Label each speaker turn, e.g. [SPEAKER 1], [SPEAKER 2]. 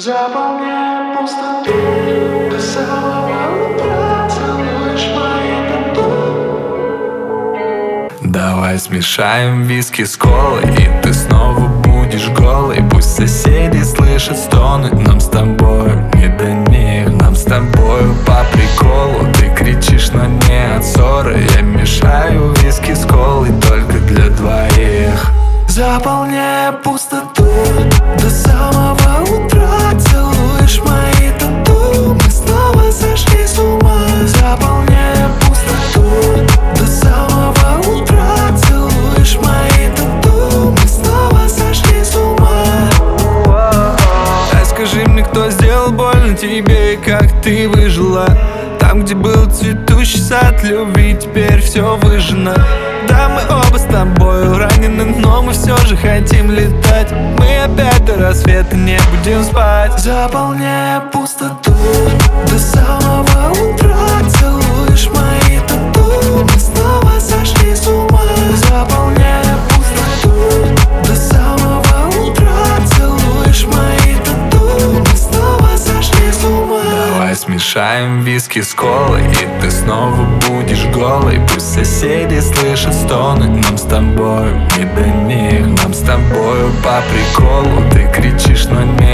[SPEAKER 1] Заполняй пустоту до самого утра, целуешь мои тату.
[SPEAKER 2] Давай смешаем виски с колой, и ты снова будешь голый. Пусть соседи слышат стоны, нам с тобою не до них. Нам с тобою по приколу, ты кричишь, но не от ссоры. Я мешаю виски с колой только для двоих.
[SPEAKER 1] Заполняя пустоту до самого утра, целуешь мои тату. Мы снова сошли с ума. Заполняя пустоту до самого утра, целуешь мои тату. Мы снова сошли с ума.
[SPEAKER 2] А скажи мне, кто сделал больно тебе и как ты выжила? Там, где был цветущий сад любви, теперь все выжжено. Да, мы оба с тобою ранены, но мы все же хотим летать. Мы опять до рассвета не будем спать.
[SPEAKER 1] Заполняя пустоту до самого утра, целуешь мои тату. Мы снова сошли с ума. Заполняя пустоту до самого утра, целуешь мои тату. Мы снова сошли с ума.
[SPEAKER 2] Давай смешаем виски с колой, и ты снова будешь голый. Пусть соседи слышат стоны, нам с тобою не до них. Нам с тобою по приколу, ты кричишь, но не